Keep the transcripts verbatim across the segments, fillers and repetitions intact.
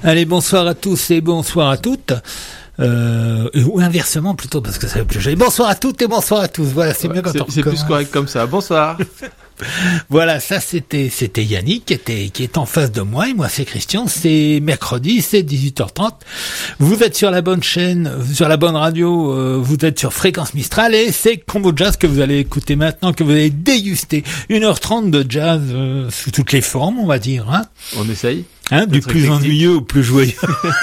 Allez, bonsoir à tous et bonsoir à toutes. Euh, ou inversement plutôt, parce que ça va plus joli. Bonsoir à toutes et bonsoir à tous. Voilà, c'est ouais, mieux quand c'est, on c'est plus correct comme ça. Bonsoir. Voilà, ça c'était c'était Yannick qui était qui est en face de moi et moi c'est Christian. C'est mercredi, c'est dix-huit heures trente. Vous êtes sur la bonne chaîne, sur la bonne radio. Euh, vous êtes sur Fréquence Mistral et c'est Combo Jazz que vous allez écouter maintenant, que vous allez déguster. une heure trente de jazz euh, sous toutes les formes, on va dire. Hein. On essaye. Hein, du plus éclectique. Ennuyeux au plus joyeux.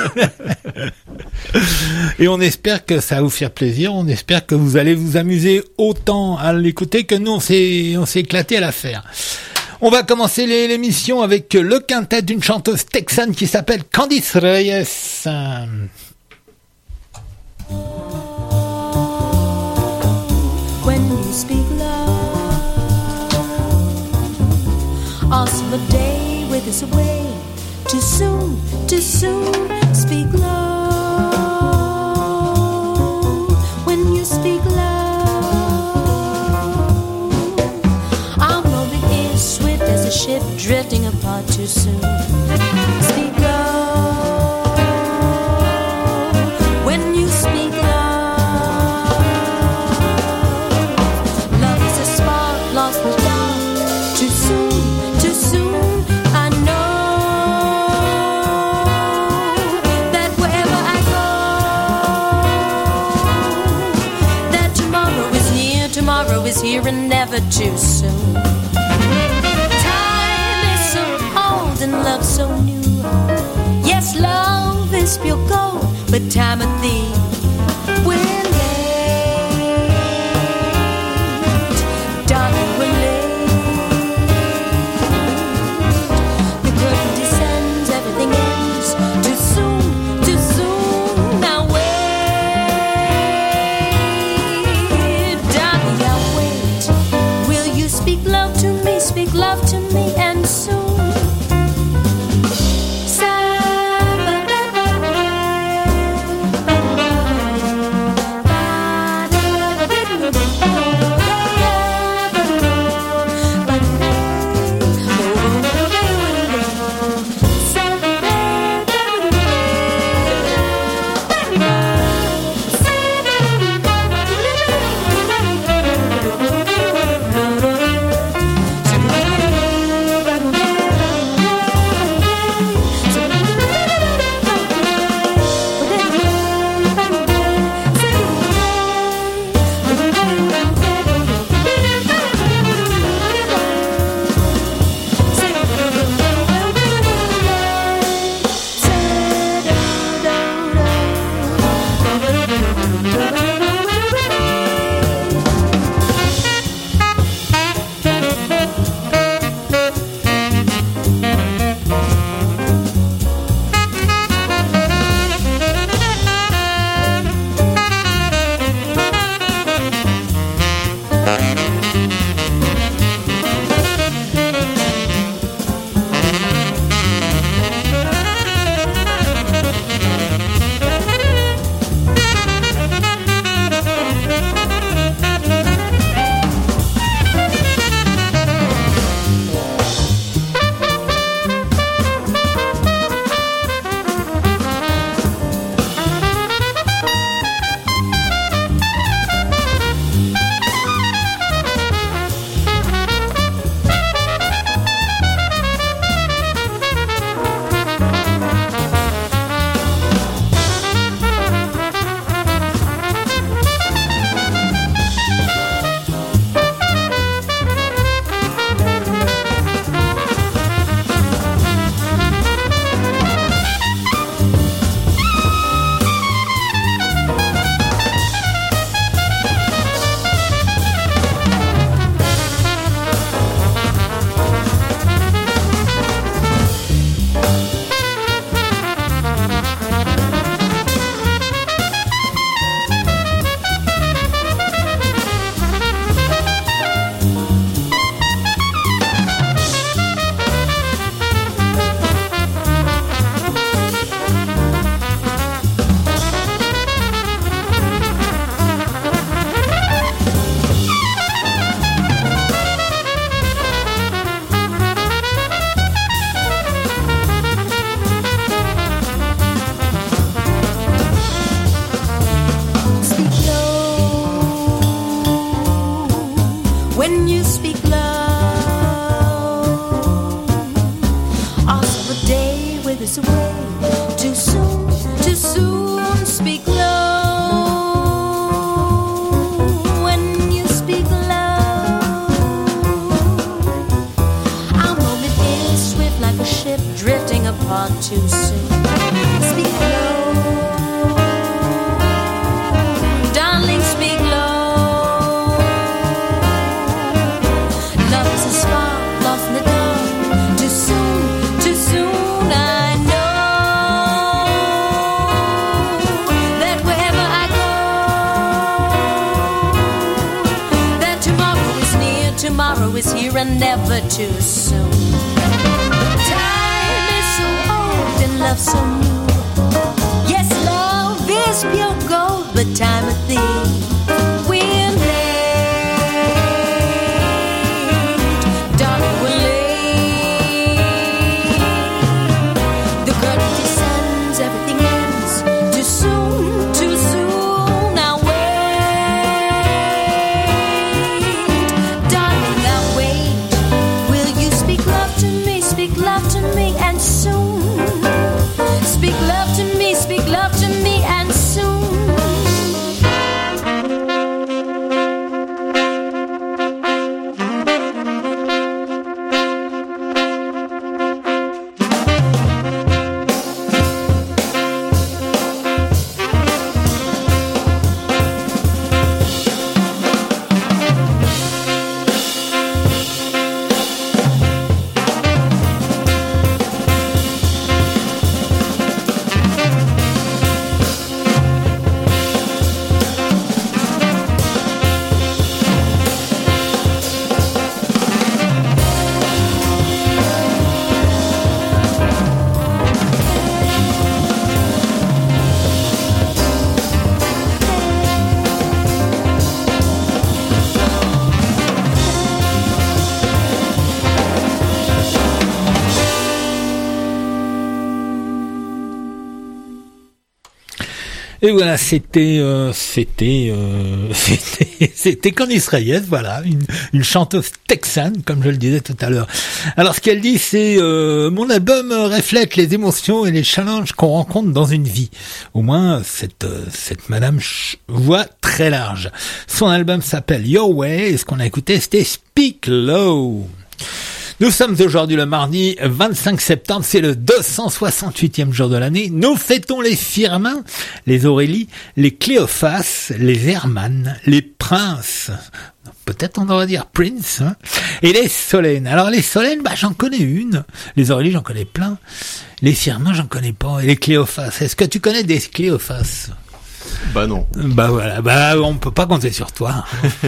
Et on espère que ça va vous faire plaisir. On espère que vous allez vous amuser autant à l'écouter que nous, on s'est, on s'est éclaté à la faire. On va commencer l'émission avec le quintet d'une chanteuse texane qui s'appelle Candice Reyes. When you speak love, awesome a day with us away. Too soon, too soon, speak love. When you speak love, our moment is swift as a ship drifting apart too soon. Speak love. When you speak love, love is a spark lost in the dark. Too soon, too soon, I know. Tomorrow is here and never too soon. Time is so old and love so new. Yes, love is pure gold, but time a thief. We're late, darling, we're late. The curtain descends, everything ends. Too soon, too soon. Now wait. Speak love to me, speak love to me, and soon. Ba kiss away. Too soon, too soon, speak low. When you speak low, our moment is swift like a ship drifting apart too soon. Speak low, darling, speak low. Love is a spark lost in the dark. Too soon, too soon, I know that wherever I go, that tomorrow is near, tomorrow is here, and never too soon. Time is so old and love so new. Yes, love is pure gold, but time of thee we're late, darling, we're late. The curtain descends, everything ends. Too soon, too soon, I'll wait, darling, I'll wait. Will you speak love to me, speak love to me, and soon? Speak love to me, speak love to me, and soon. Et voilà, c'était, euh, c'était, euh, c'était, c'était Candice Reyes, voilà, une, une chanteuse texane, comme je le disais tout à l'heure. Alors, ce qu'elle dit, c'est euh, mon album reflète les émotions et les challenges qu'on rencontre dans une vie. Au moins, cette, euh, cette madame voit très large. Son album s'appelle Your Way, et ce qu'on a écouté, c'était Speak Low. Nous sommes aujourd'hui le mardi vingt-cinq septembre, c'est le deux cent soixante-huitième jour de l'année. Nous fêtons les Firmin, les Aurélie, les Cléophas, les Herman, les Princes, peut-être on devrait dire Prince, hein, et les Solènes. Alors les Solènes, bah j'en connais une, les Aurélie j'en connais plein, les Firmin j'en connais pas, et les Cléophas, est-ce que tu connais des Cléophas ? Bah non. Bah voilà, bah on peut pas compter sur toi.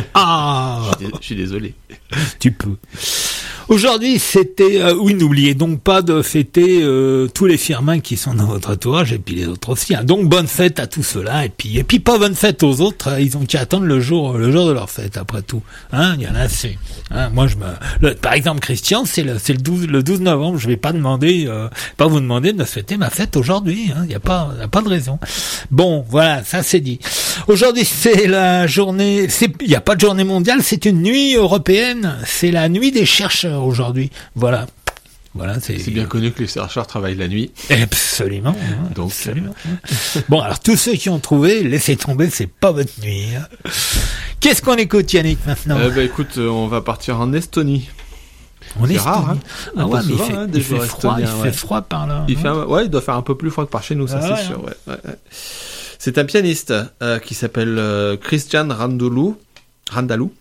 Ah, je, suis je suis désolé. Tu peux. Aujourd'hui, c'était... Euh, oui, n'oubliez donc pas de fêter euh, tous les Firmin qui sont dans votre entourage, et puis les autres aussi. Hein. Donc, bonne fête à tous ceux-là, et puis et puis pas bonne fête aux autres. Ils ont qu'à attendre le jour le jour de leur fête, après tout. Hein, il y en a assez. Hein, moi, je me... Le, par exemple, Christian, c'est le, c'est le douze, le douze novembre. Je vais pas demander, euh, pas vous demander de fêter ma fête aujourd'hui. Il hein. y a pas, y a pas de raison. Bon, voilà, ça c'est dit. Aujourd'hui, c'est la journée... Il n'y a pas de journée mondiale, c'est une nuit européenne. C'est la nuit des chercheurs aujourd'hui. Voilà. Voilà, c'est... c'est bien connu que les chercheurs travaillent la nuit. Absolument. Hein, Donc, absolument. Bon, alors tous ceux qui ont trouvé, laissez tomber, c'est pas votre nuit. Hein. Qu'est-ce qu'on écoute, Yannick, maintenant ? euh, bah, écoute, on va partir en Estonie. On c'est est rare, hein. Ah ouais, mais souvent, il fait, hein, il des fait jours froid, estoniens, il ouais. fait froid par là. Il hein. fait un... Ouais, il doit faire un peu plus froid que par chez nous, ça ah c'est ouais, sûr. hein. Ouais, ouais, ouais. C'est un pianiste euh, qui s'appelle euh, Christian Randalou. Randalou.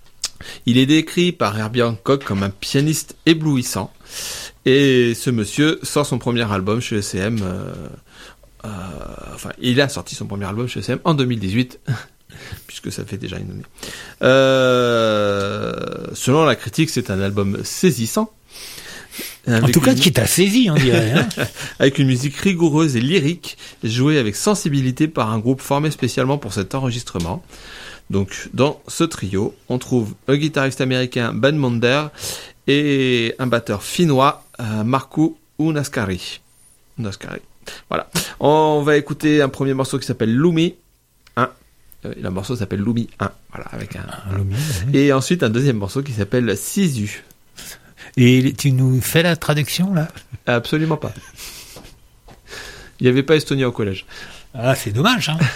Il est décrit par Herbie Hancock comme un pianiste éblouissant. Et ce monsieur sort son premier album chez E C M. Euh, euh, enfin, il a sorti son premier album chez E C M en deux mille dix-huit, puisque ça fait déjà une année. Euh, selon la critique, c'est un album saisissant. En tout cas, une... qui t'a saisi, on dirait. Hein. Avec une musique rigoureuse et lyrique, jouée avec sensibilité par un groupe formé spécialement pour cet enregistrement. Donc, dans ce trio, on trouve un guitariste américain, Ben Monder, et un batteur finnois, euh, Markku Unaskari. Unaskari. Voilà. On va écouter un premier morceau qui s'appelle Lumi un. Euh, le morceau s'appelle Lumi un. Voilà, avec un. Ah, Lumi, oui. Et ensuite, un deuxième morceau qui s'appelle Sisu. Et tu nous fais la traduction, là ? Absolument pas. Il n'y avait pas Estonia au collège. Ah, c'est dommage, hein.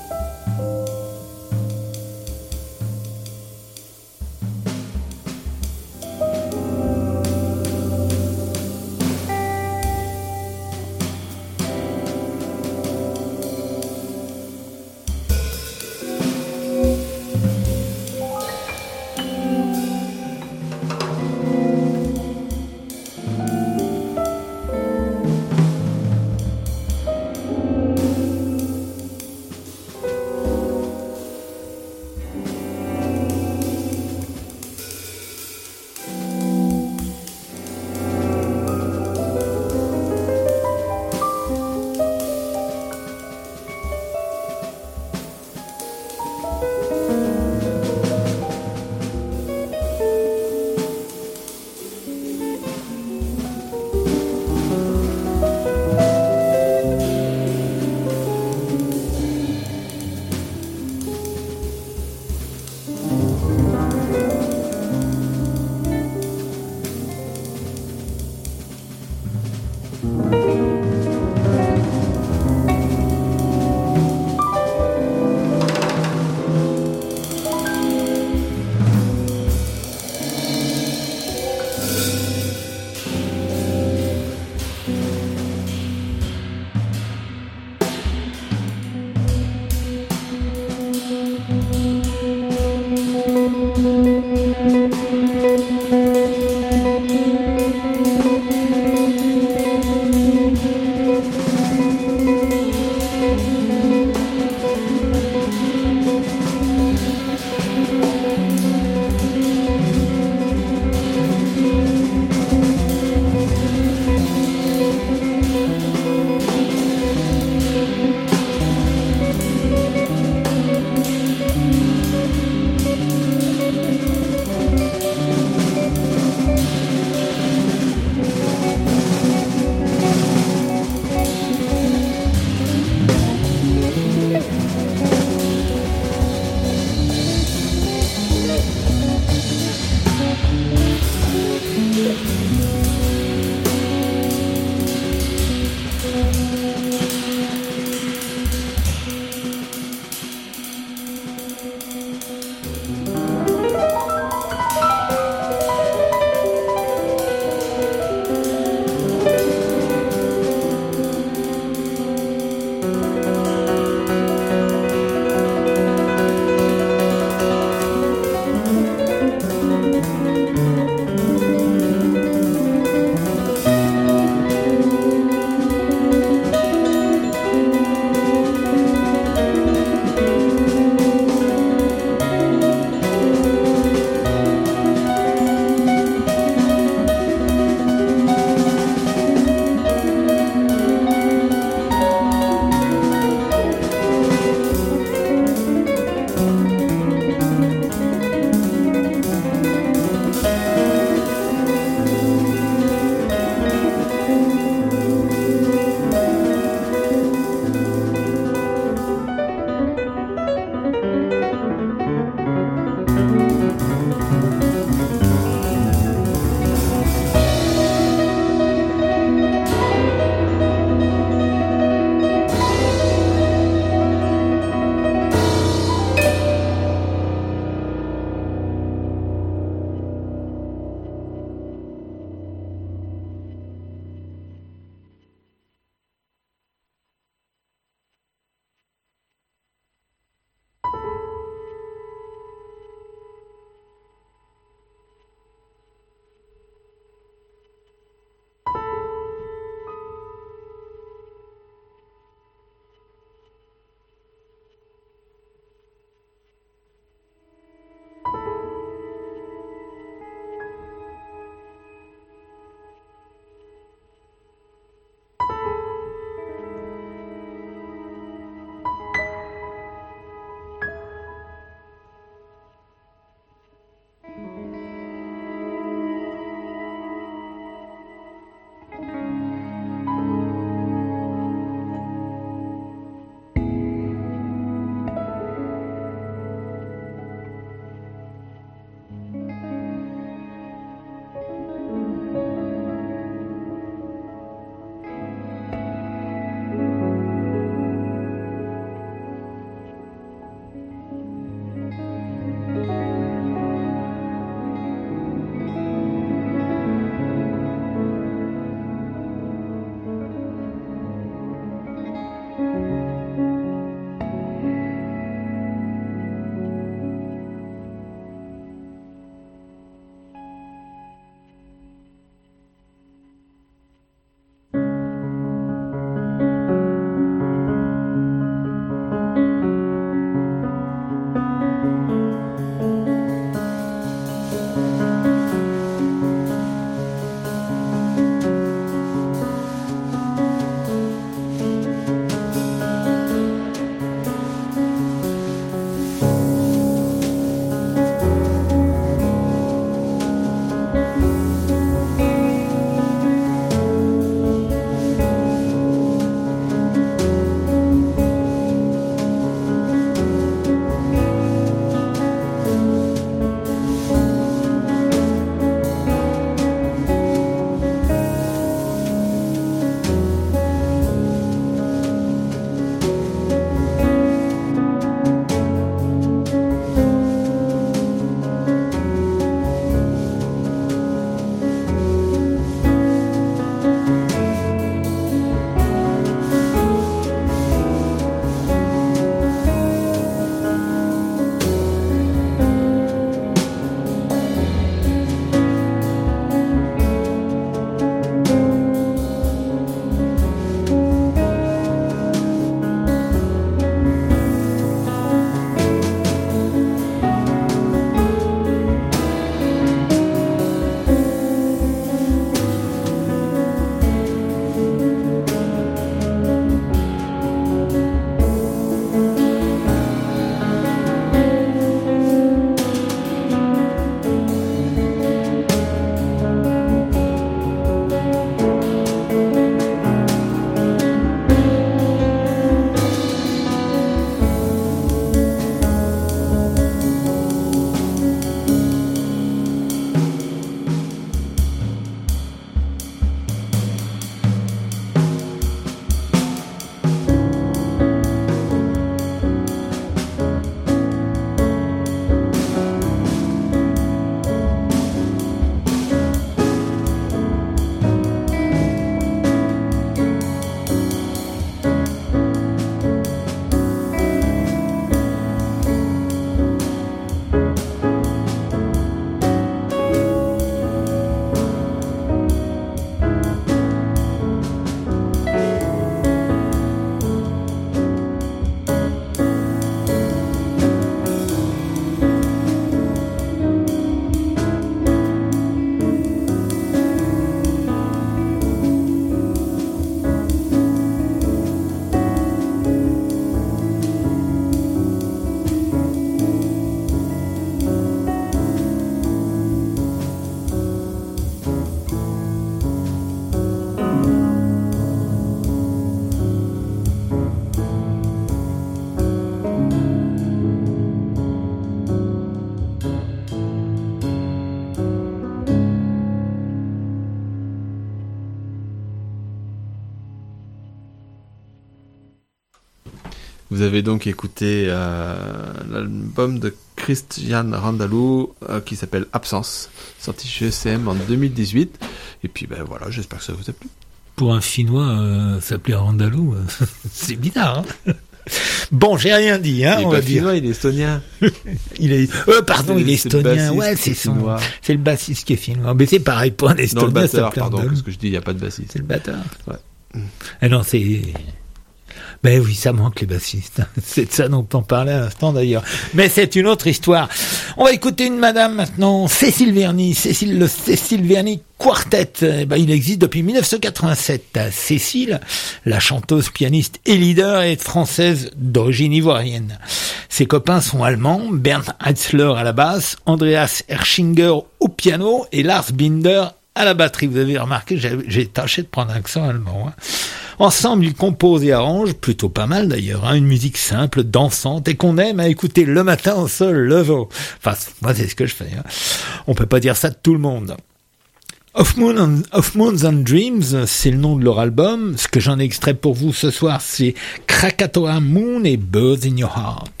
Vous avez donc écouté euh, l'album de Christian Randalou euh, qui s'appelle Absence, sorti chez E C M en deux mille dix-huit. Et puis ben voilà, j'espère que ça vous a plu. Pour un Finnois, euh, s'appeler Randalou, euh, c'est bizarre. Hein. Bon, j'ai rien dit, hein. Il est on pas va dire. finnois, il est estonien. il est, euh, pardon, C'est- il est c'est le estonien. bassiste Ouais, qui c'est est son, finnois. c'est le bassiste qui est finnois. Mais c'est pareil pour un Non, le estonien, batteur, s'appeler pardon, Randalou. parce que je dis, il n'y a pas de bassiste. C'est le batteur. Ouais. Ah non, c'est... Ben oui, ça manque les bassistes. C'est de ça dont on parlait à l'instant d'ailleurs. Mais c'est une autre histoire. On va écouter une madame maintenant, Cécile Verny. Cécile, le Cécile Verny Quartet. Eh ben, il existe depuis dix-neuf cent quatre-vingt-sept. Cécile, la chanteuse, pianiste et leader, est française d'origine ivoirienne. Ses copains sont allemands, Bernd Heitzler à la basse, Andreas Erschinger au piano et Lars Binder à la batterie. Vous avez remarqué, j'ai, j'ai tâché de prendre un accent allemand. Hein. Ensemble, ils composent et arrangent, plutôt pas mal d'ailleurs, hein, une musique simple, dansante et qu'on aime à écouter le matin au sol lever. Enfin, moi c'est ce que je fais. Hein. On peut pas dire ça de tout le monde. Of, Moon and, of Moons and Dreams, c'est le nom de leur album. Ce que j'en ai extrait pour vous ce soir, c'est Krakatoa Moon et Birds in Your Heart.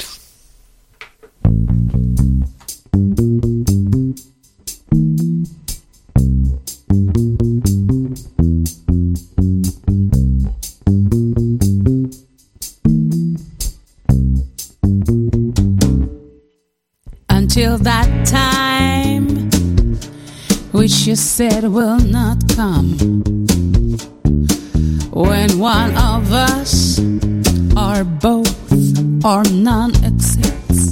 Until that time, which you said will not come, when one of us, or both, or none accepts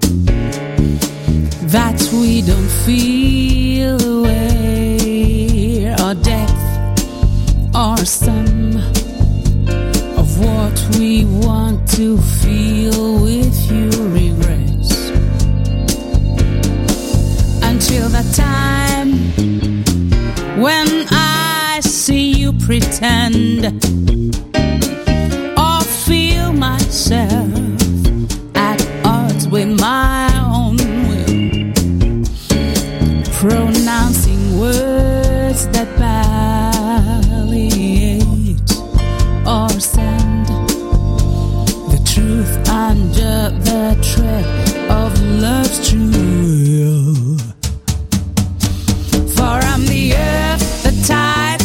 that we don't feel away, or death, or some of what we want to feel with you regrets. Until that time when I see you pretend or feel myself at odds with my own will, pronouncing words that palliate or send the truth under the tread of love's true. For I'm the earth, the tide,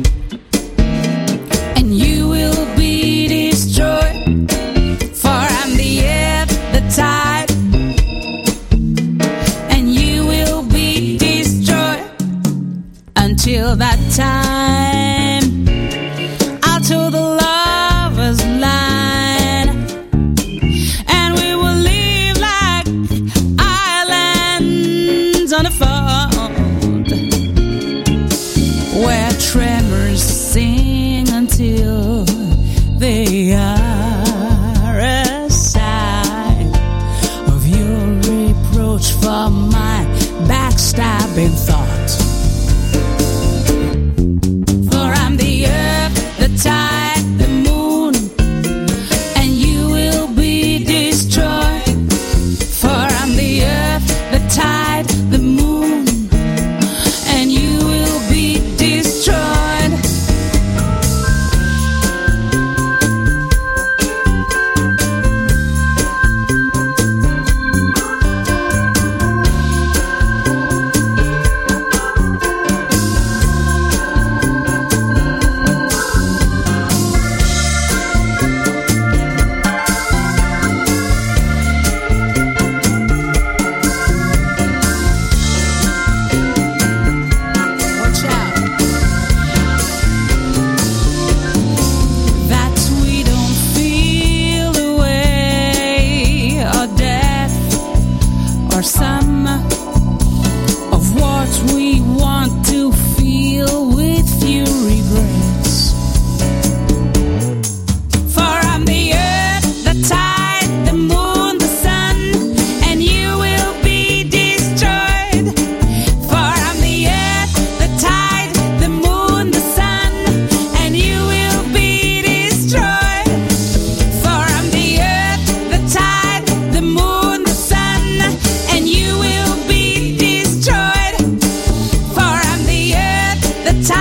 and you will be destroyed. For I'm the earth, the tide, and you will be destroyed. Until that time, I'll toe the lover's line, and we will live like islands on a fold, where tremors sing until they are a sign of your reproach for my backstabbing thought. For I'm the earth, the tide, the moon, and you will be destroyed. For I'm the earth, the tide, the moon, and you will be destroyed. Watch out. That we don't feel away, or death, or some of what we want to feel with few regrets. For I'm the earth, the tide, the moon, the sun, and you will be destroyed. For I'm the earth, the tide, the moon, the sun, and you will be destroyed. For I'm the earth, the tide, the moon, the sun, and you will be destroyed. For I'm the earth, the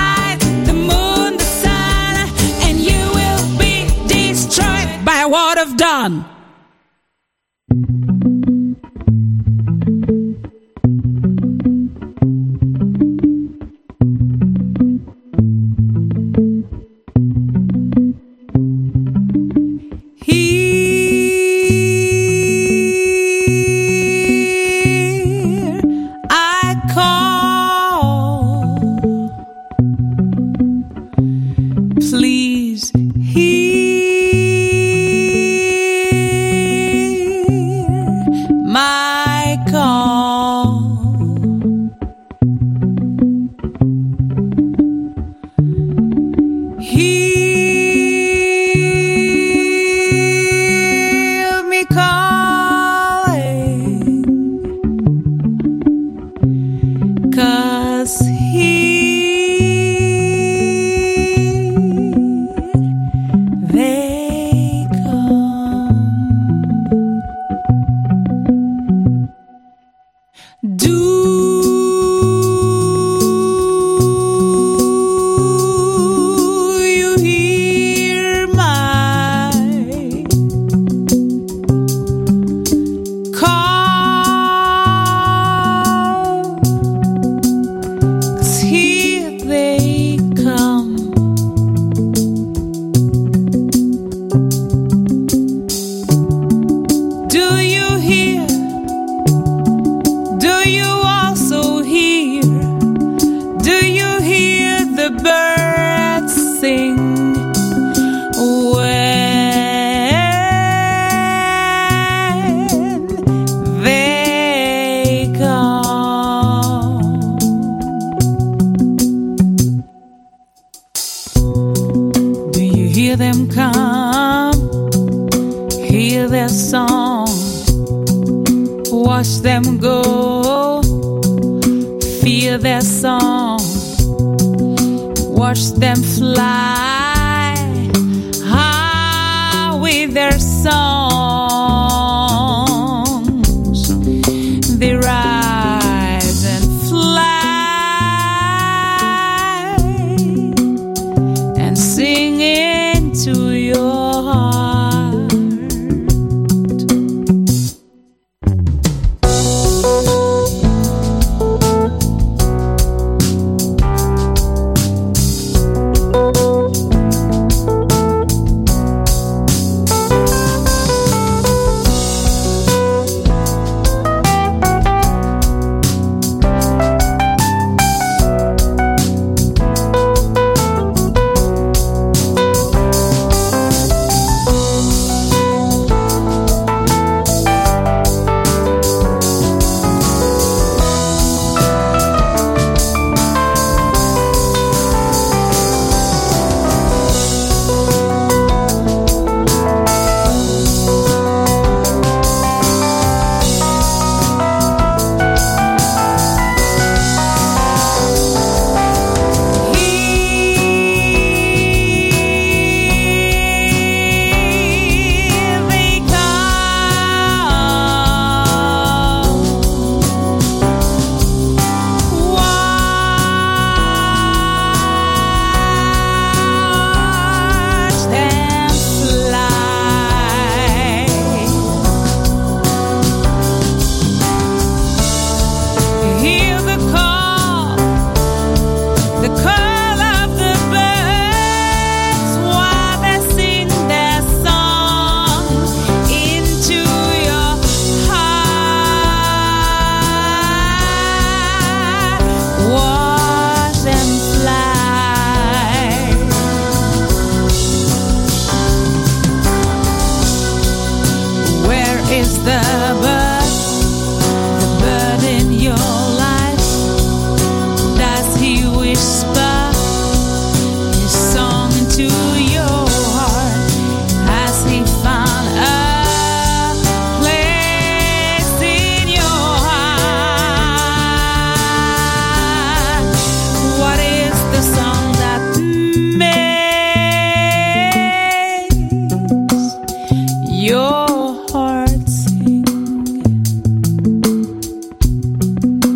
Your heart sing.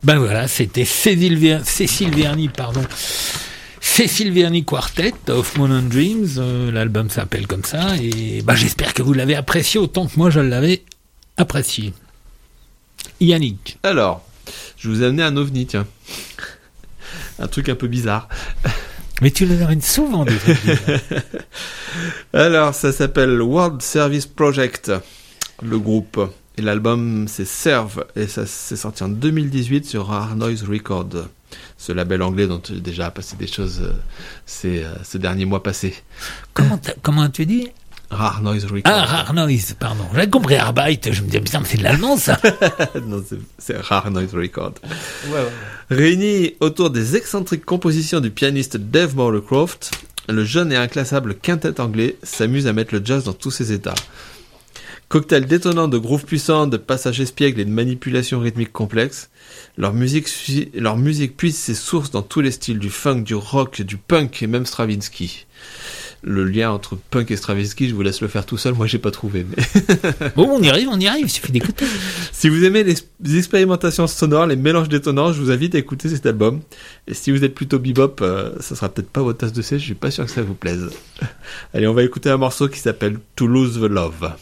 Ben voilà, c'était Cécile, Ver- Cécile Verny, pardon. Cécile Verny Quartet of Moon and Dreams. Euh, l'album s'appelle comme ça. Et ben, j'espère que vous l'avez apprécié autant que moi je l'avais apprécié. Yannick. Alors, je vous ai amené un ovni, tiens. Un truc un peu bizarre. Mais tu le ramènes souvent des trucs bizarres. Alors, ça s'appelle World Service Project, le groupe. Et l'album, c'est Serve. Et ça s'est sorti en deux mille dix-huit sur Rare Noise Records. Ce label anglais dont j'ai déjà passé des choses euh, ces, euh, ces derniers mois passés. Comment, t'as- comment tu dis? Rare Noise Records. Ah, Rare Noise, pardon. J'avais compris Arbeit. Je me disais, putain, mais c'est de l'allemand, ça. Non, c'est, c'est Rare Noise Records. Ouais, ouais. Réunis autour des excentriques compositions du pianiste Dave Moorcroft, le jeune et inclassable quintet anglais s'amuse à mettre le jazz dans tous ses états. Cocktail détonnant de grooves puissants, de passages espiègles et de manipulations rythmiques complexes, leur musique, sui- leur musique puise ses sources dans tous les styles, du funk, du rock, du punk et même Stravinsky. Le lien entre punk et Stravinsky, je vous laisse le faire tout seul, moi j'ai pas trouvé. Mais... Bon, on y arrive, on y arrive. Il suffit d'écouter. Si vous aimez les, les expérimentations sonores, les mélanges détonnants, je vous invite à écouter cet album. Et si vous êtes plutôt bebop, euh, ça sera peut-être pas votre tasse de thé, je suis pas sûr que ça vous plaise. Allez, on va écouter un morceau qui s'appelle To Lose the Love.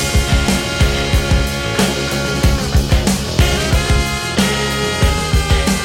To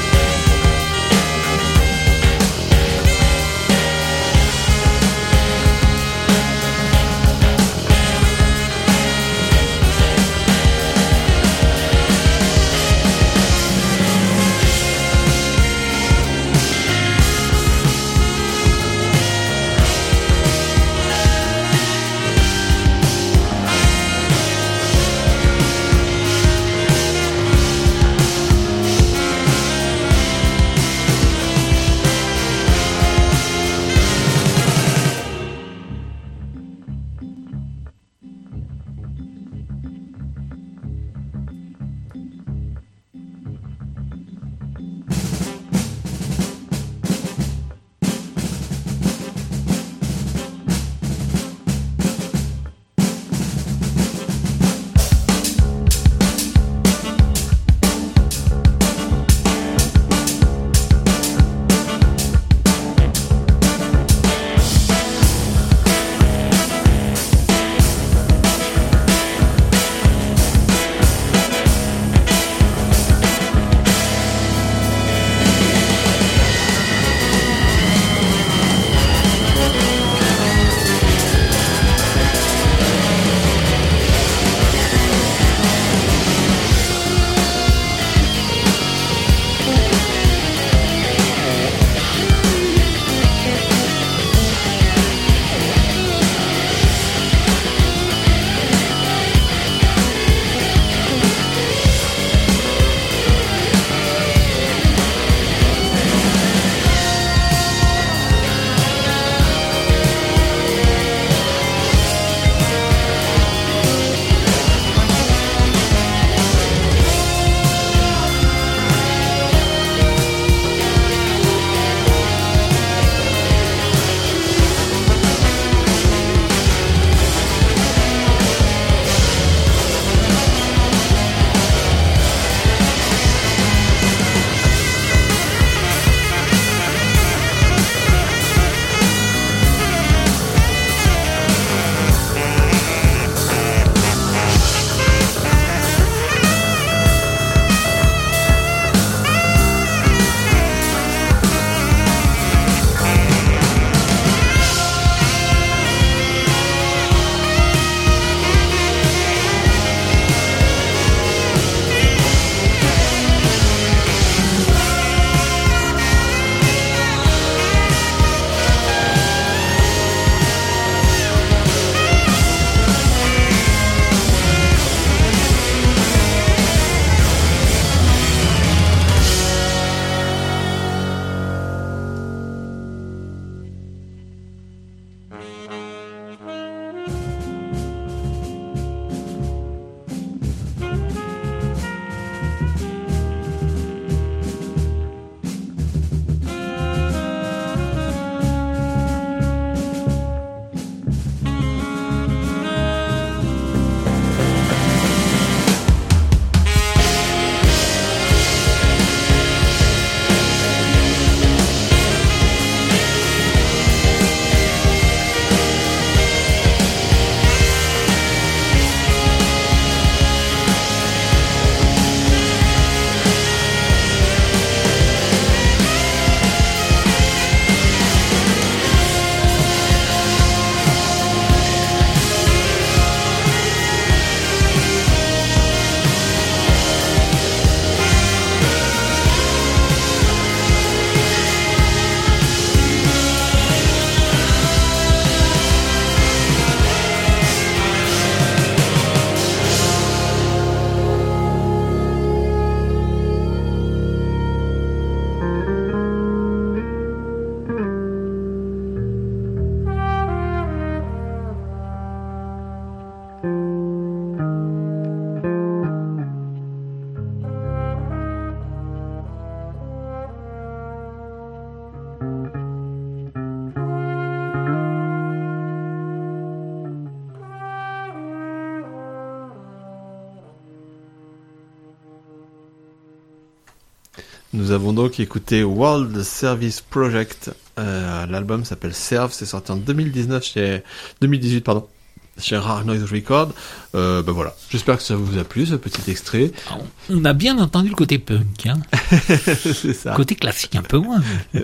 Nous avons donc écouté World Service Project. Euh, l'album s'appelle Serve, c'est sorti en deux mille dix-neuf chez deux mille dix-huit pardon, chez Rare Noise Record. Euh, ben voilà, j'espère que ça vous a plu ce petit extrait. On a bien entendu le côté punk, hein. C'est ça. Côté classique un peu moins.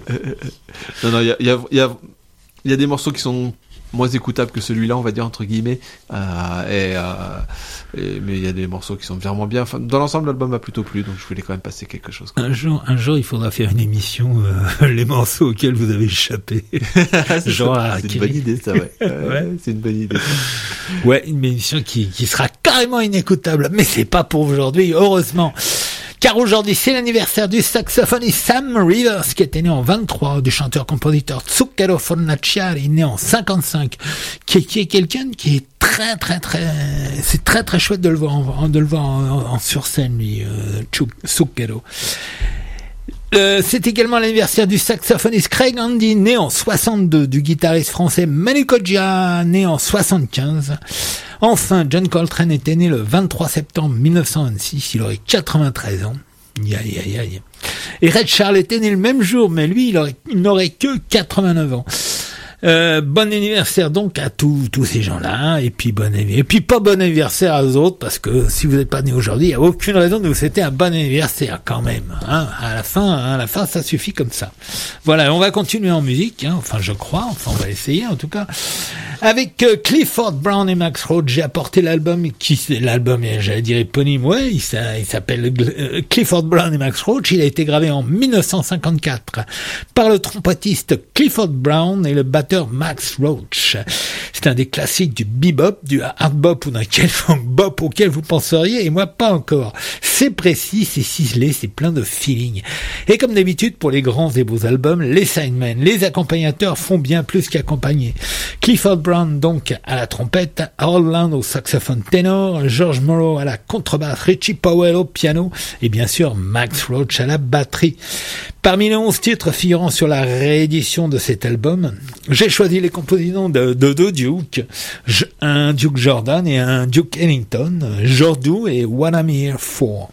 non non, il y a il y a il y a il y a des morceaux qui sont moins écoutables que celui-là, on va dire entre guillemets. Euh, et, euh, et mais il y a des morceaux qui sont vraiment bien. Enfin, dans l'ensemble, l'album m'a plutôt plu, donc je voulais quand même passer quelque chose. Un jour, un jour, il faudra faire une émission euh, les morceaux auxquels vous avez échappé. c'est Genre, ça, c'est une bonne idée, ça, ouais. Euh, ouais. C'est une bonne idée. Ouais, une émission qui, qui sera carrément inécoutable, mais c'est pas pour aujourd'hui, heureusement. Car aujourd'hui, c'est l'anniversaire du saxophoniste Sam Rivers, qui était né en vingt-trois, du chanteur-compositeur Zucchero Fornaciari, né en cinquante-cinq, qui, qui est quelqu'un qui est très, très, très, c'est très, très chouette de le voir en, de le voir en, en sur scène, lui, euh, Zucchero. Euh, c'est également l'anniversaire du saxophoniste Craig Andy, né en soixante-deux, du guitariste français Manu Kodja, né en soixante-quinze. Enfin, John Coltrane était né le vingt-trois septembre mille neuf cent vingt-six, il aurait quatre-vingt-treize ans. Aïe, aïe, aïe. Et Ray Charles était né le même jour, mais lui, il, aurait, il n'aurait que quatre-vingt-neuf ans. Euh, bon anniversaire donc à tous tous ces gens-là, et puis bon et puis pas bon anniversaire aux autres, parce que si vous n'êtes pas né aujourd'hui, il n'y a aucune raison de vous souhaiter un bon anniversaire quand même. Hein. À la fin, hein, à la fin, ça suffit comme ça. Voilà, on va continuer en musique, hein, enfin je crois, enfin on va essayer en tout cas. Avec euh, Clifford Brown et Max Roach, j'ai apporté l'album qui l'album, j'allais dire éponyme, ouais, il, il s'appelle euh, Clifford Brown et Max Roach. Il a été gravé en mille neuf cent cinquante-quatre par le trompettiste Clifford Brown et le batteur Max Roach. C'est un des classiques du bebop, du hard bop ou d'un quelconque bop auquel vous penseriez, et moi pas encore. C'est précis, c'est ciselé, c'est plein de feeling. Et comme d'habitude pour les grands et beaux albums, les sidemen, les accompagnateurs font bien plus qu'accompagner. Clifford Brown donc à la trompette, Harold Land au saxophone ténor, George Morrow à la contrebasse, Richie Powell au piano et bien sûr Max Roach à la batterie. Parmi les onze titres figurant sur la réédition de cet album, j'ai choisi les compositions de, de deux Duke, un Duke Jordan et un Duke Ellington, Jordu et What I'm Here For.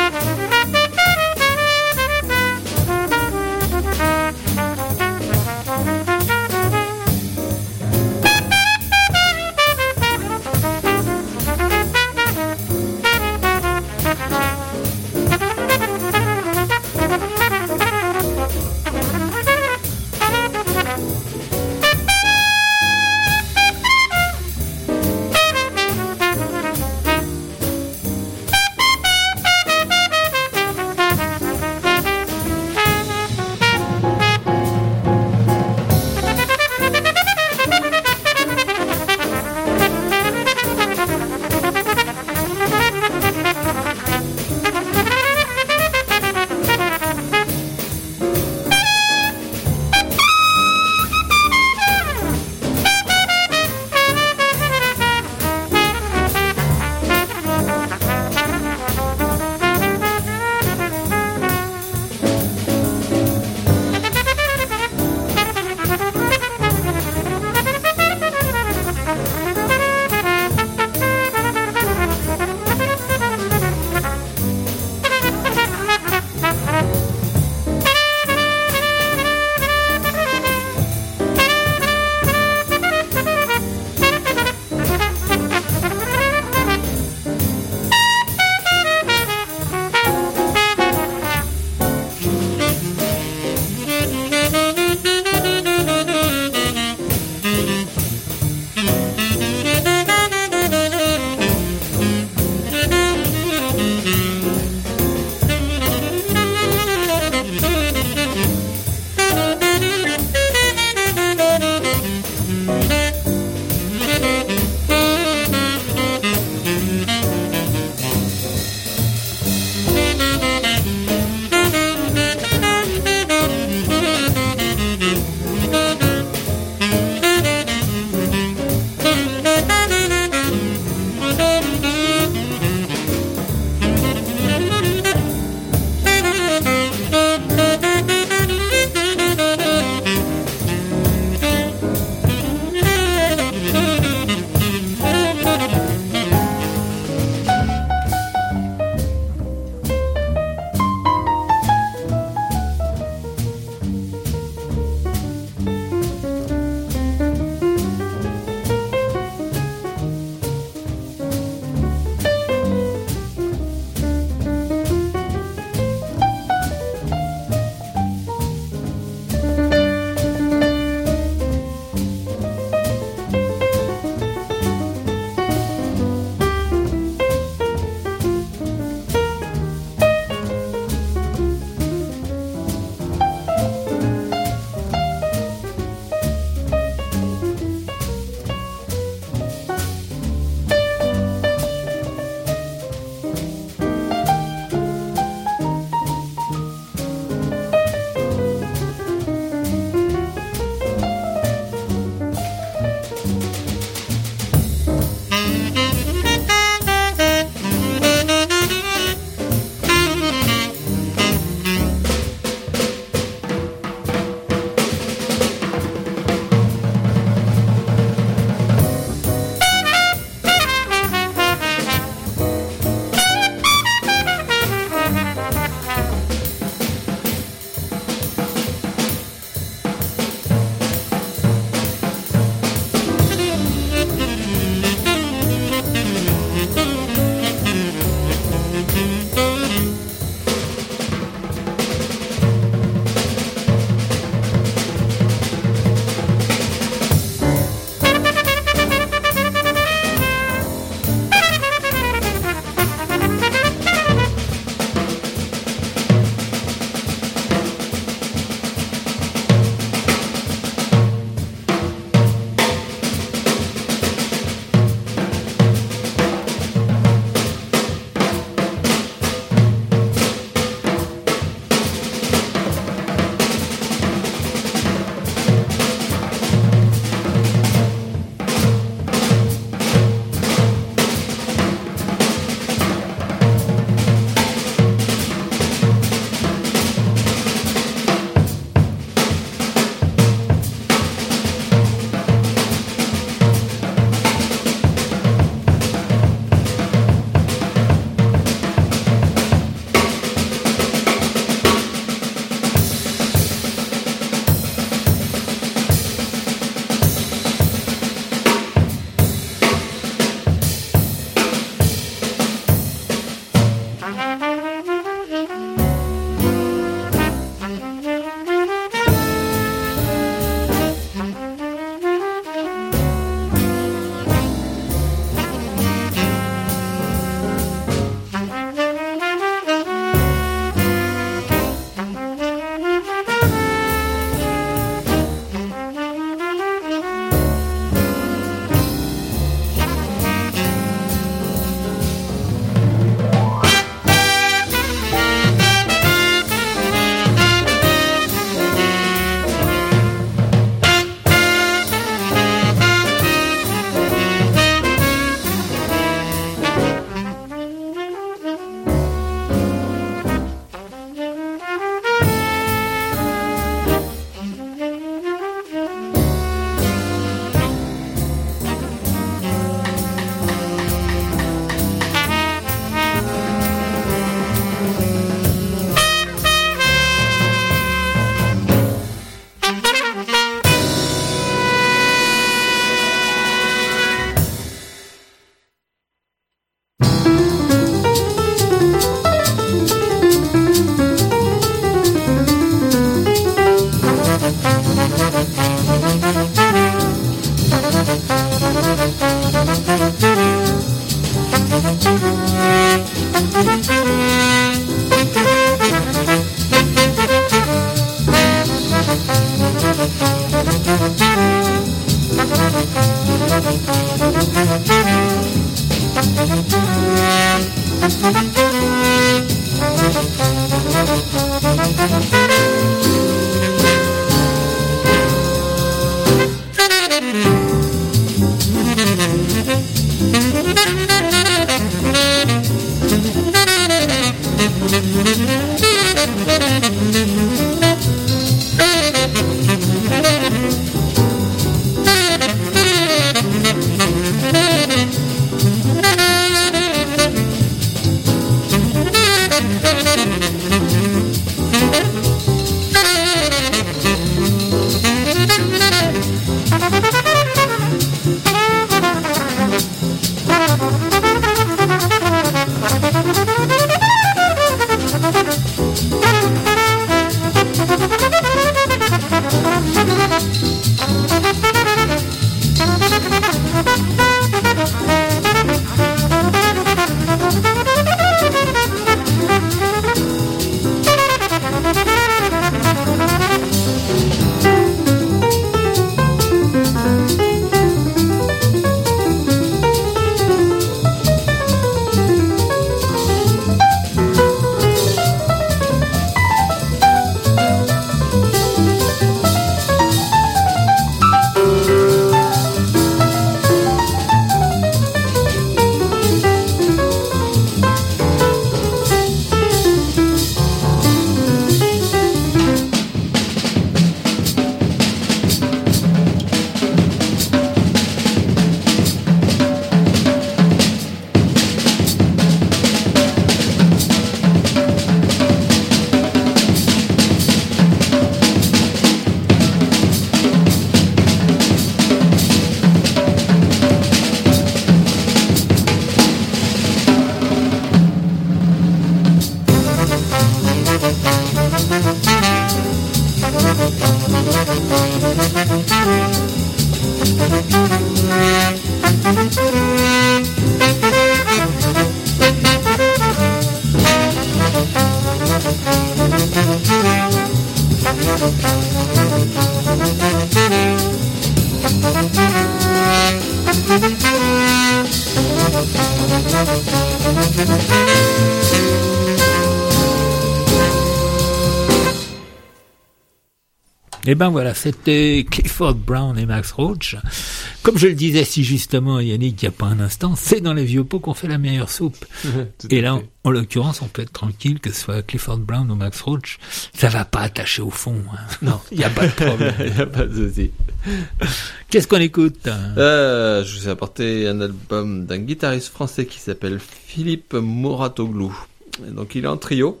Et ben voilà, c'était Clifford Brown et Max Roach. Comme je le disais si justement à Yannick il n'y a pas un instant, c'est dans les vieux pots qu'on fait la meilleure soupe. Et là, en, en l'occurrence, on peut être tranquille, que ce soit Clifford Brown ou Max Roach, ça va pas attacher au fond. Hein. Non, il n'y a pas de problème. Il n'y a pas de souci. Qu'est-ce qu'on écoute? euh, Je vous ai apporté un album d'un guitariste français qui s'appelle Philippe Mouratoglou. Et donc il est en trio.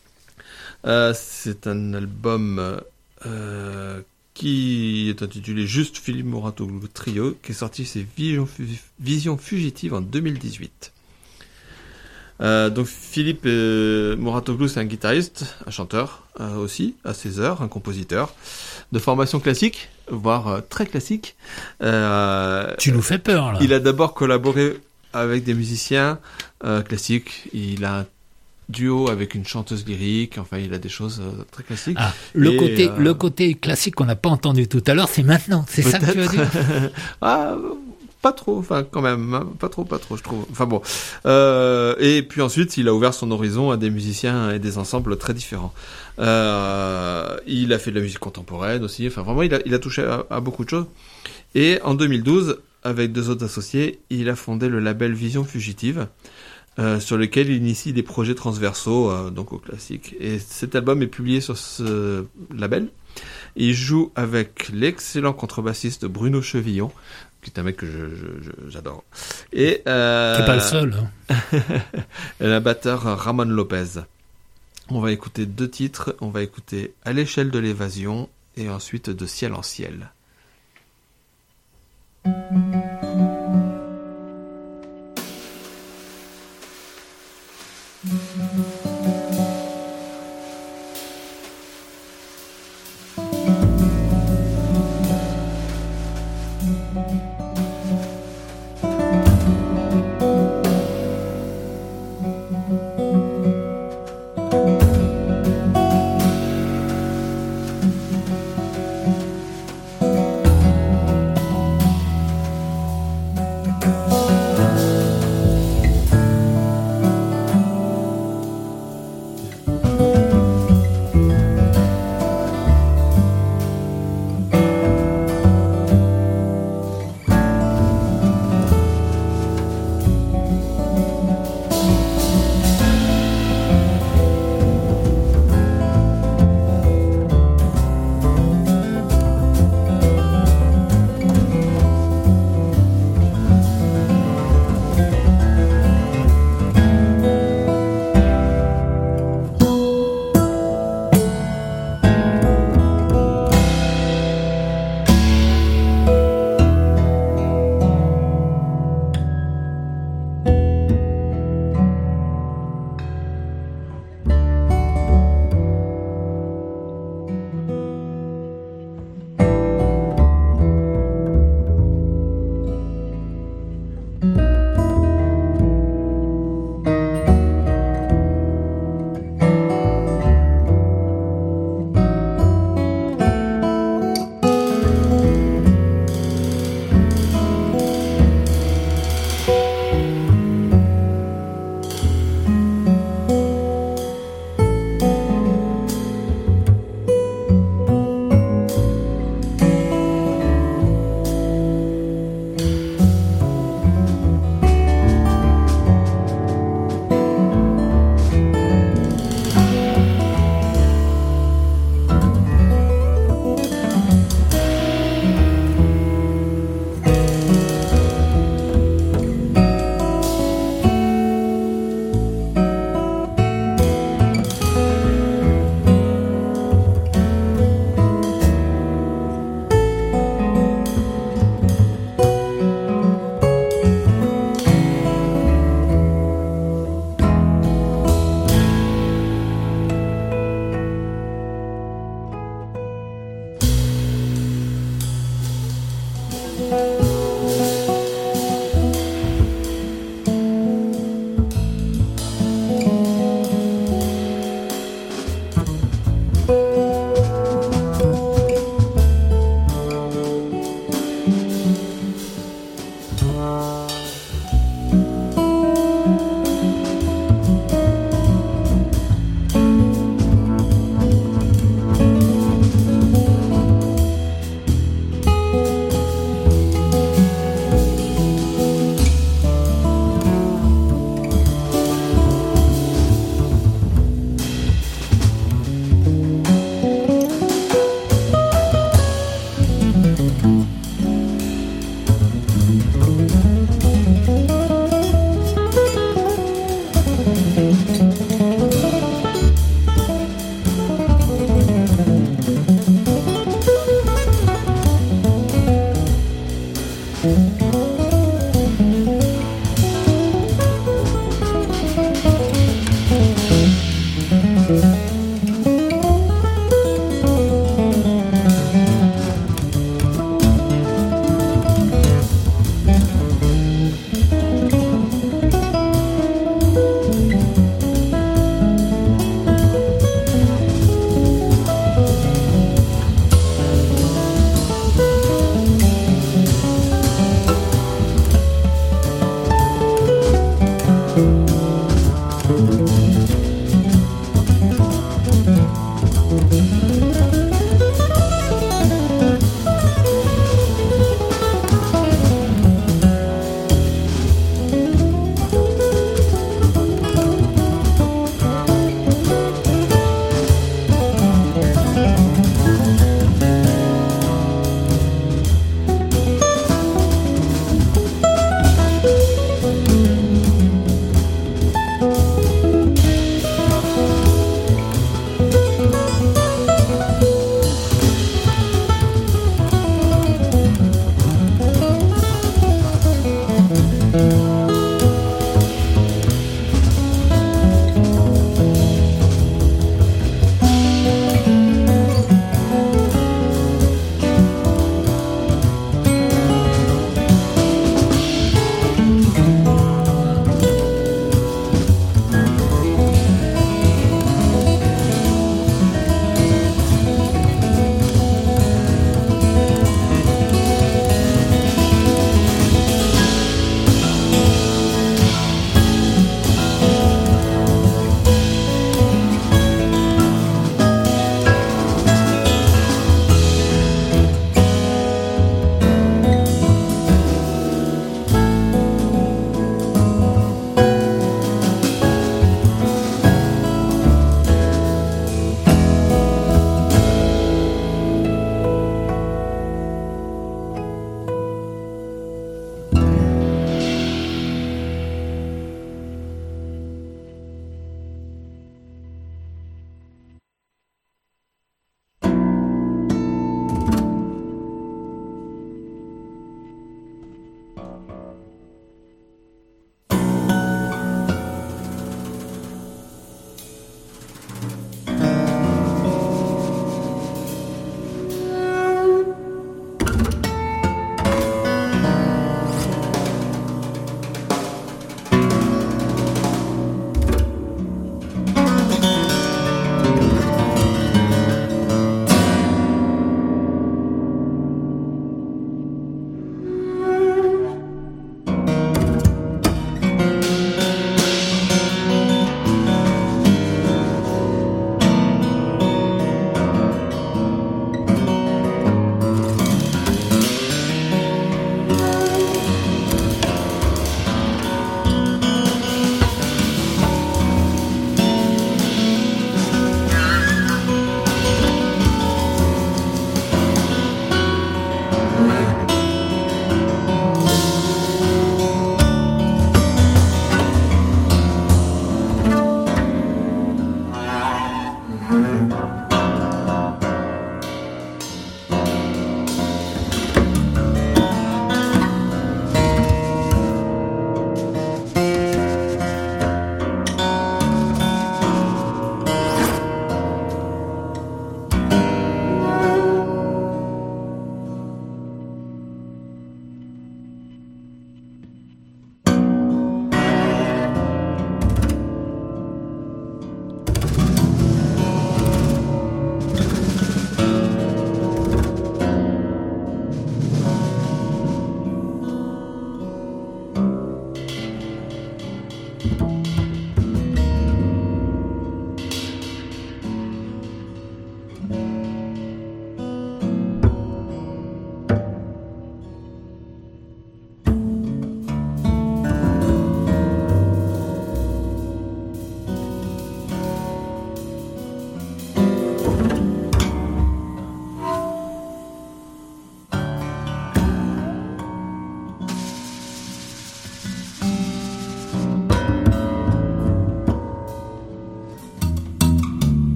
Euh, c'est un album... Euh, qui est intitulé juste Philippe Mouratoglou Trio, qui est sorti chez Vision, Vision Fugitive en deux mille dix-huit. Euh, donc Philippe euh, Mouratoglou, c'est un guitariste, un chanteur euh, aussi, à ses heures, un compositeur de formation classique, voire euh, très classique. Euh, tu nous fais peur là. Il a d'abord collaboré avec des musiciens euh, classiques. Il a un duo avec une chanteuse lyrique, enfin il a des choses euh, très classiques. Ah, le, et, côté, euh, le côté classique qu'on n'a pas entendu tout à l'heure, c'est maintenant, c'est ça que tu veux dire? Ah, pas trop, enfin quand même, hein, pas trop, pas trop, je trouve. Enfin bon. Euh, et puis ensuite, il a ouvert son horizon à des musiciens et des ensembles très différents. Euh, il a fait de la musique contemporaine aussi, enfin vraiment, il a, il a touché à, à beaucoup de choses. Et en deux mille douze, avec deux autres associés, il a fondé le label Vision Fugitive, Euh, sur lequel il initie des projets transversaux, euh, donc au classique. Et cet album est publié sur ce label. Il joue avec l'excellent contrebassiste Bruno Chevillon, qui est un mec que je, je, je, j'adore. Et euh, t'es pas le seul. Hein. et un batteur Ramon Lopez. On va écouter deux titres. On va écouter À l'échelle de l'évasion et ensuite De ciel en ciel. Thank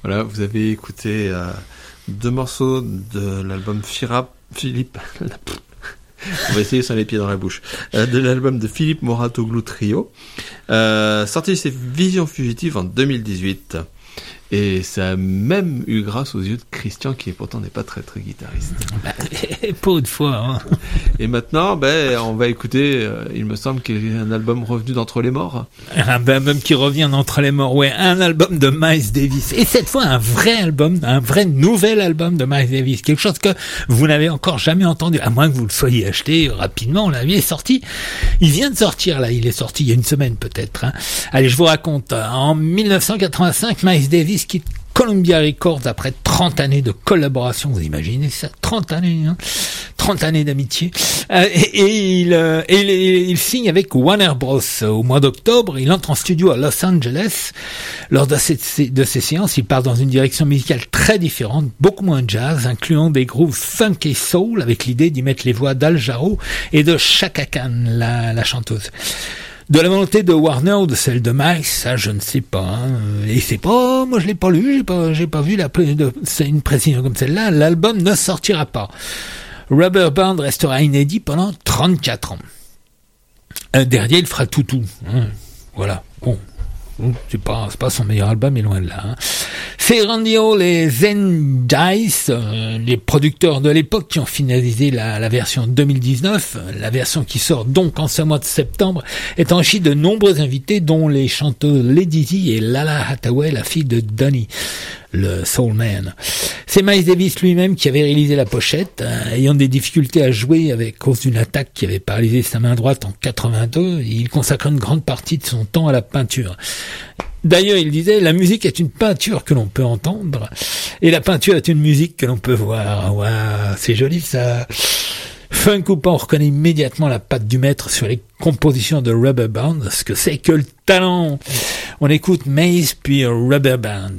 Voilà, vous avez écouté euh, deux morceaux de l'album Fira, Philippe... On va essayer sans les pieds dans la bouche. Euh, de l'album de Philippe Moratoglou Trio, euh, sorti chez Vision Fugitive en deux mille dix-huit. Et ça a même eu grâce aux yeux de Christian, qui pourtant n'est pas très très guitariste. Bah, pas une fois. Hein. Et maintenant, ben, on va écouter, euh, il me semble qu'il y a un album revenu d'entre les morts. Un album qui revient d'entre les morts, ouais, un album de Miles Davis. Et cette fois, un vrai album, un vrai nouvel album de Miles Davis. Quelque chose que vous n'avez encore jamais entendu, à moins que vous le soyez acheté rapidement. Là, il est sorti, il vient de sortir, là, il est sorti il y a une semaine peut-être. Hein. Allez, je vous raconte. En dix-neuf cent quatre-vingt-cinq, Miles Davis quitte Columbia Records après trente années de collaboration, vous imaginez ça, trente années, hein, trente années d'amitié, euh, et, et, il, euh, et il, il signe avec Warner Bros. Au mois d'octobre. Il entre en studio à Los Angeles. Lors de ces, de ces séances, il part dans une direction musicale très différente, beaucoup moins jazz, incluant des grooves funk et soul, avec l'idée d'y mettre les voix d'Al Jarreau et de Chaka Khan, la, la chanteuse. De la volonté de Warner ou de celle de Miles, ça je ne sais pas. Hein. Et c'est pas, moi je l'ai pas lu, j'ai pas, j'ai pas vu la, de, c'est une précision comme celle-là. L'album ne sortira pas. Rubber Band restera inédit pendant trente-quatre ans. Un dernier, il fera tout tout. Hein. Voilà. Bon. C'est pas, c'est pas son meilleur album, mais loin de là. Hein. C'est Randy Hall et Zen Dice, euh, les producteurs de l'époque, qui ont finalisé la, la version deux mille dix-neuf. La version qui sort donc en ce mois de septembre est enrichie de nombreux invités, dont les chanteuses Lady Z et Lala Hathaway, la fille de Donny, le Soul Man. C'est Miles Davis lui-même qui avait réalisé la pochette, euh, ayant des difficultés à jouer avec cause d'une attaque qui avait paralysé sa main droite en quatre-vingt-deux. Il consacre une grande partie de son temps à la peinture. D'ailleurs, il disait, la musique est une peinture que l'on peut entendre, et la peinture est une musique que l'on peut voir. Waouh, c'est joli ça. Funk ou pas, on reconnaît immédiatement la patte du maître sur les compositions de Rubber Band, ce que c'est que le talent. On écoute Maze puis Rubber Band.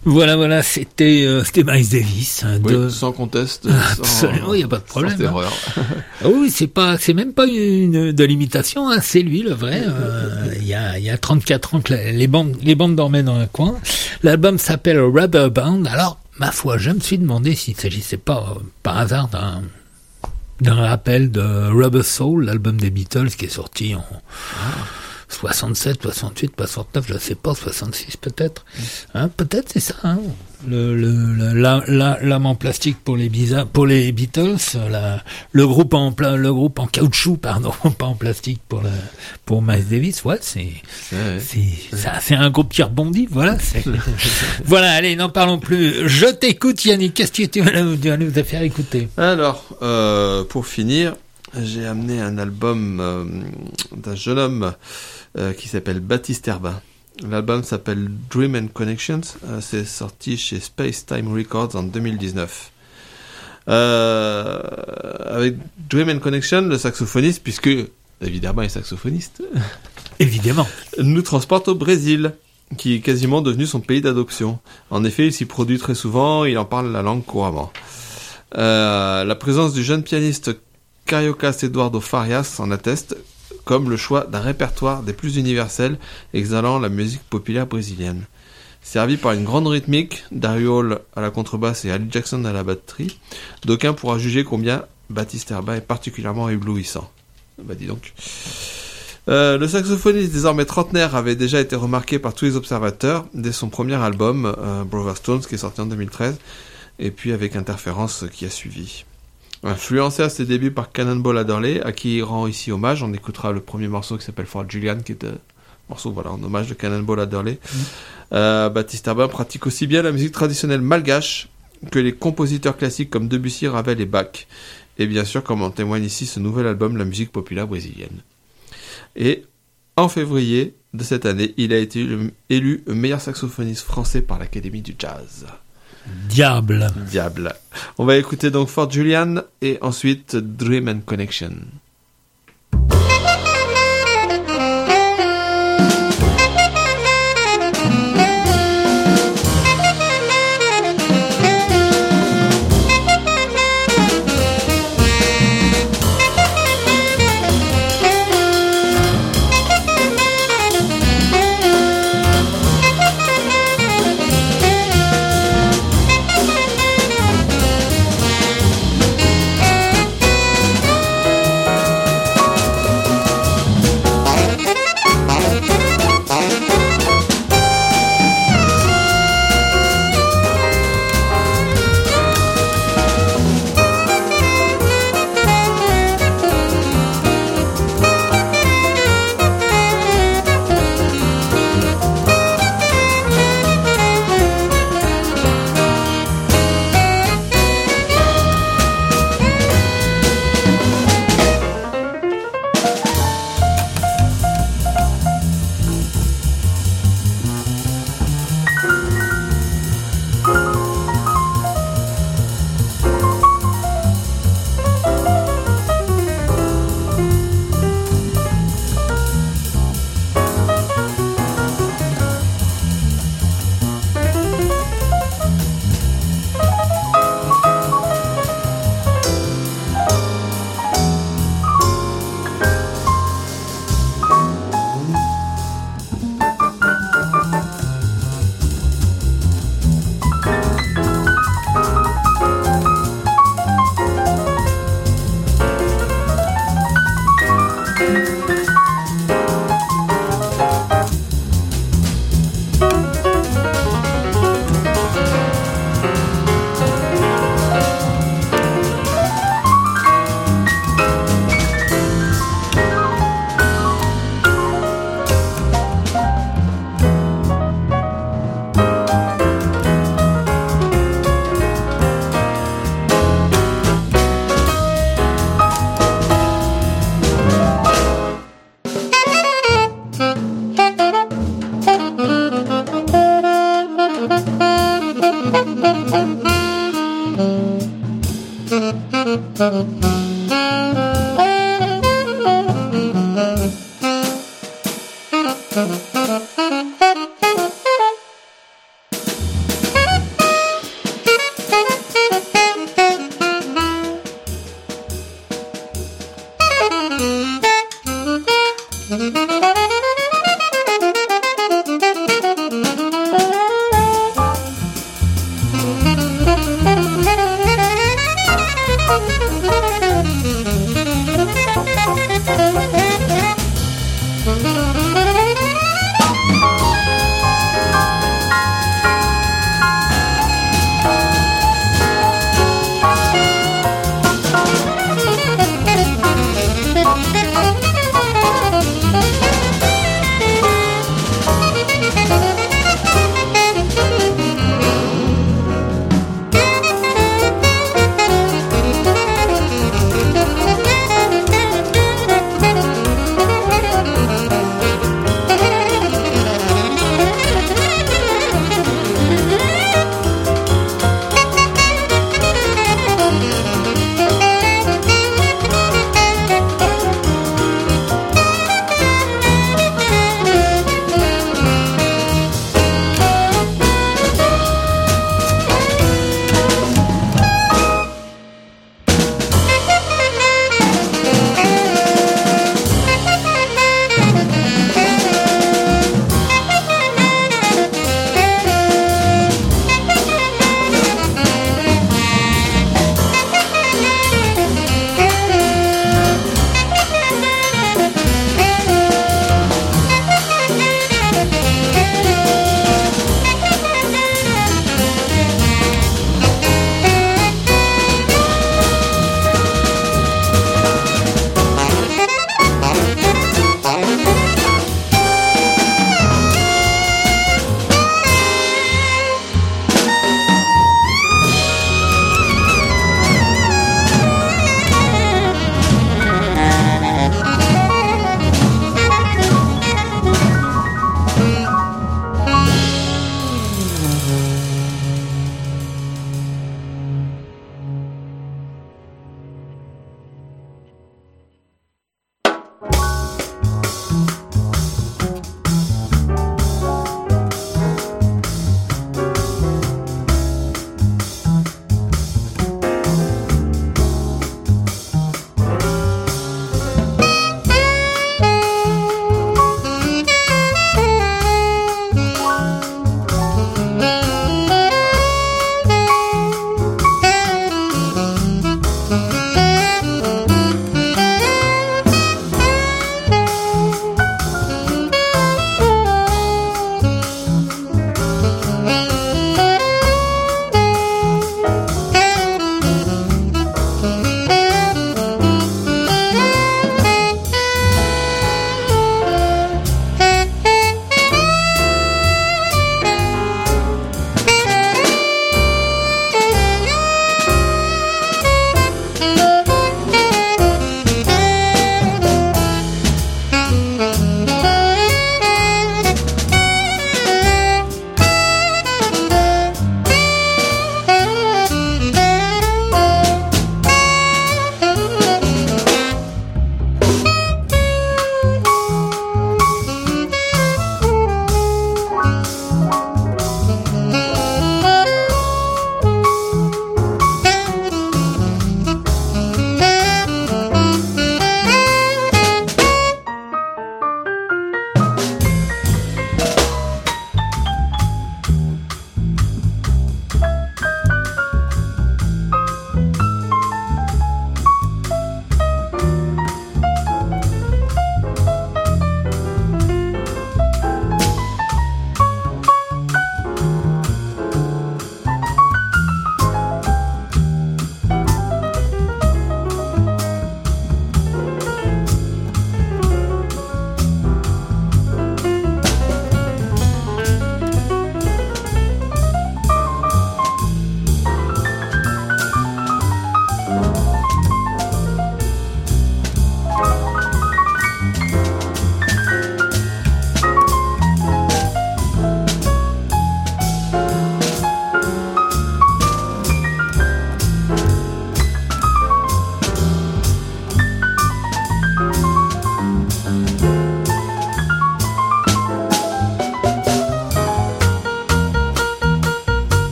Voilà, voilà, c'était euh, c'était Miles Davis. Hein, Oui, de... sans conteste. Absolument, il n'y a pas de problème. Sans hein. erreur. Ah oui, c'est pas, c'est même pas une de l'imitation, hein, c'est lui le vrai. Euh, Il y a, il y a trente-quatre ans que la- les bandes, les bandes dormaient dans un coin. L'album s'appelle Rubber Band. Alors, ma foi, je me suis demandé s'il s'agissait pas, euh, par hasard, d'un d'un rappel de Rubber Soul, l'album des Beatles qui est sorti en soixante-sept, soixante-huit, soixante-neuf, je sais pas, soixante-six peut-être. Hein, peut-être c'est ça. Hein. Le, le, le la, la, l'âme en plastique pour les Bisa, pour les Beatles, la, le groupe en pla, le groupe en caoutchouc, pardon, pas en plastique pour la, pour Miles Davis. Ouais, c'est, Ouais. c'est, ça, c'est un groupe qui rebondit. Voilà. C'est... voilà. Allez, n'en parlons plus. Je t'écoute, Yannick. Qu'est-ce que tu vas nous, tu vas nous faire écouter? Alors, euh, pour finir, j'ai amené un album euh, d'un jeune homme euh, qui s'appelle Baptiste Herbin. L'album s'appelle Dream and Connections. Euh, c'est sorti chez Space Time Records en deux mille dix-neuf. Euh, avec Dream and Connection, le saxophoniste, puisque évidemment il est saxophoniste, Évidemment. nous transporte au Brésil, qui est quasiment devenu son pays d'adoption. En effet, il s'y produit très souvent, il en parle la langue couramment. Euh, la présence du jeune pianiste Cariocas Eduardo Farias en atteste, comme le choix d'un répertoire des plus universels exhalant la musique populaire brésilienne. Servi par une grande rythmique, Dario Hall à la contrebasse et Ali Jackson à la batterie, d'aucuns pourra juger combien Baptiste Herbin est particulièrement éblouissant. Bah dis donc. Euh, le saxophoniste désormais trentenaire avait déjà été remarqué par tous les observateurs dès son premier album, euh, Brother Stones, qui est sorti en deux mille treize, et puis avec Interférence qui a suivi. Influencé à ses débuts par Cannonball Adderley, à qui il rend ici hommage, on écoutera le premier morceau qui s'appelle Fort Julian, qui est un morceau voilà, en hommage de Cannonball Adderley. Mmh. Euh, Baptiste Herbin pratique aussi bien la musique traditionnelle malgache que les compositeurs classiques comme Debussy, Ravel et Bach. Et bien sûr, comme en témoigne ici ce nouvel album, la musique populaire brésilienne. Et en février de cette année, il a été élu meilleur saxophoniste français par l'Académie du Jazz. Diable. Diable. On va écouter donc Fort Julian et ensuite Dream and Connection.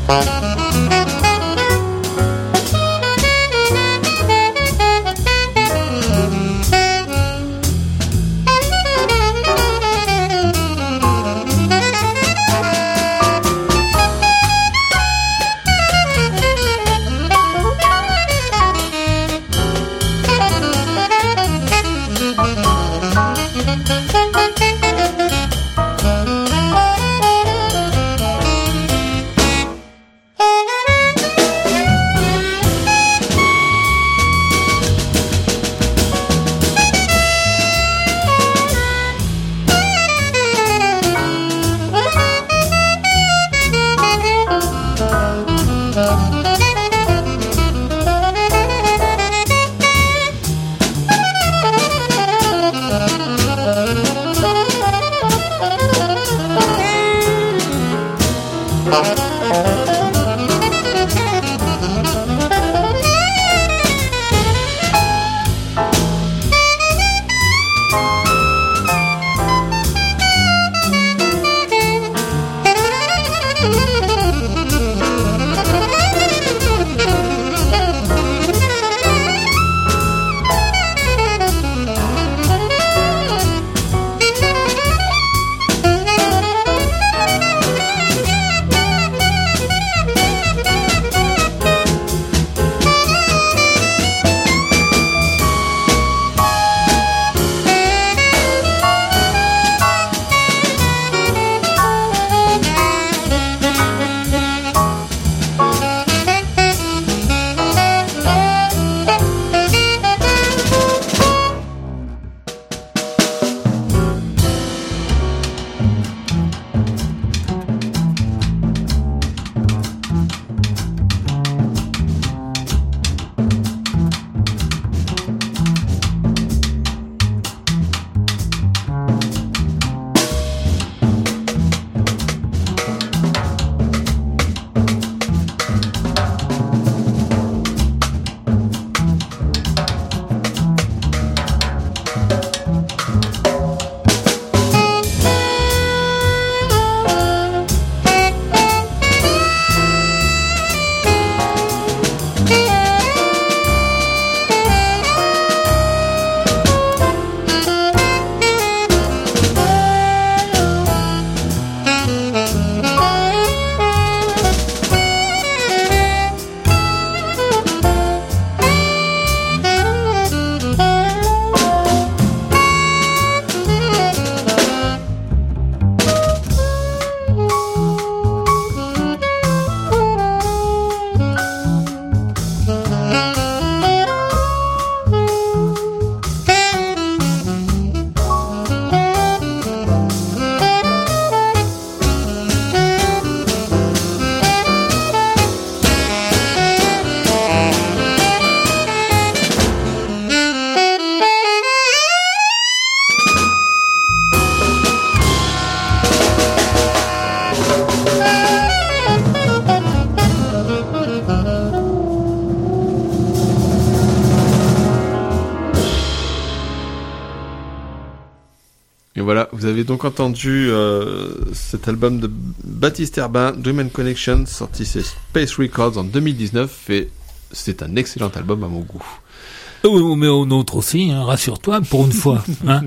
Et voilà, vous avez donc entendu euh, cet album de Baptiste Herbin, Dream and Connection, sorti chez Space Records en deux mille dix-neuf, et c'est un excellent album à mon goût. Oui, mais au nôtre aussi, hein, rassure-toi, pour une fois. Hein.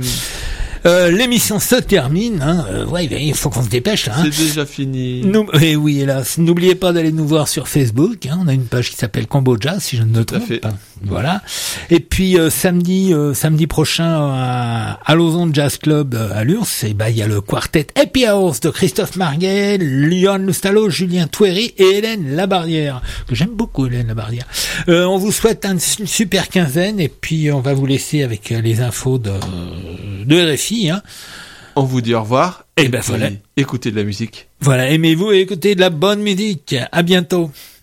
Euh, l'émission se termine. Hein. Euh, ouais, il faut qu'on se dépêche. Hein. C'est déjà fini. Nous, eh oui, hélas. N'oubliez pas d'aller nous voir sur Facebook. Hein. On a une page qui s'appelle Cambodja, si je ne me trompe pas. Voilà. Et puis euh, samedi, euh, samedi prochain à, à Lausanne Jazz Club euh, à l'U R S S, et ben il y a le quartet Happy Hours de Christophe Marguel, Lyon Loustalo, Julien Touéry et Hélène Labarrière, que j'aime beaucoup, Hélène Labarrière. Euh, on vous souhaite un, une super quinzaine et puis on va vous laisser avec les infos de, de R F I. Hein. On vous dit au revoir. Et, et ben voilà. Écoutez de la musique. Voilà, aimez-vous et écoutez de la bonne musique. À bientôt.